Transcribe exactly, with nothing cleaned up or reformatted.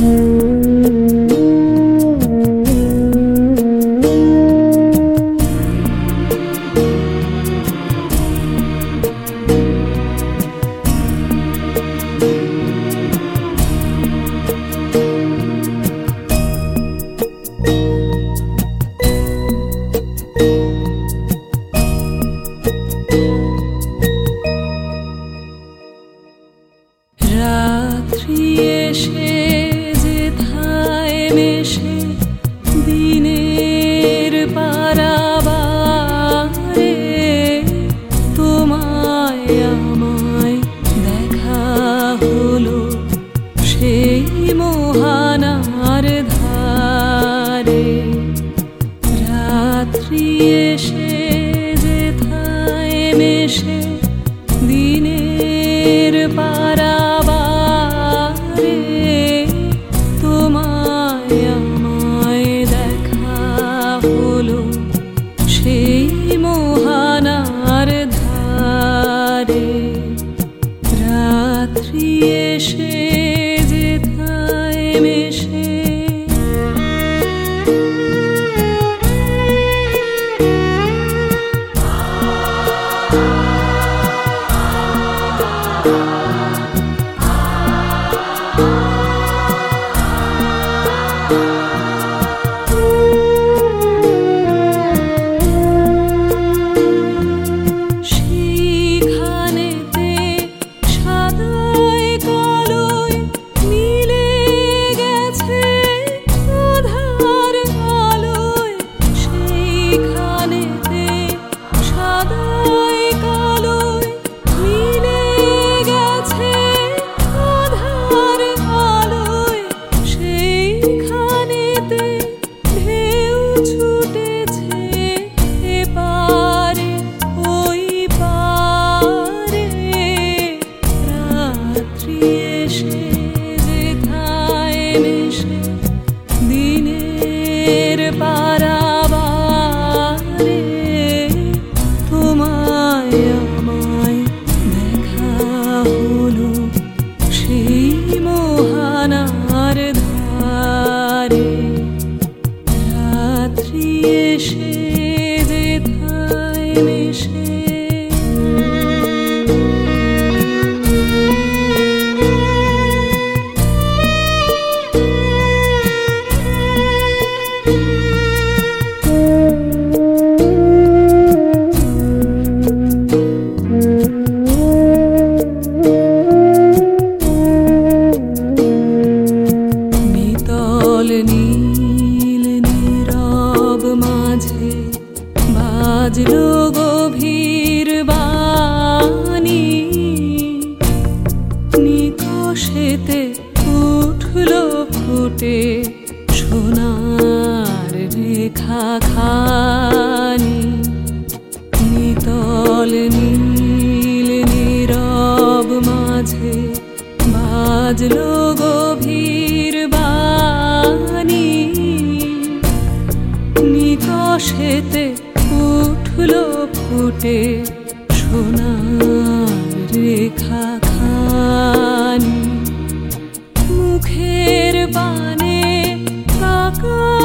রাত্রি এসে যেথায় মেশে দিনের পারাবারে, তোমায় আমায় দেখা হলো সেই মোহানার ধারে। রাত্রি এসে যেথায় মেশে দিনের পারাবারে, তোমায় আমায় দেখা হলো সেই মোহানার ধারে। রাত্রি এসে যেথায় মেশে দিনের পারাবারে, তোমায় আমায় দেখা হলো সেই মোহানার ধারে। রাত্রি এসে যেথায় মেশে নীল নীরব মাঝে বাজলো গভীর বাণী, নিকষেতে উঠলো ফুটে সোনার রেখা খানি। নিতল নীল নীরব মাঝে বাজলো গভীর বাণী, নিকষেতে উঠলো ফুটে সোনার রেখা খানি। মুখের পানে কাকা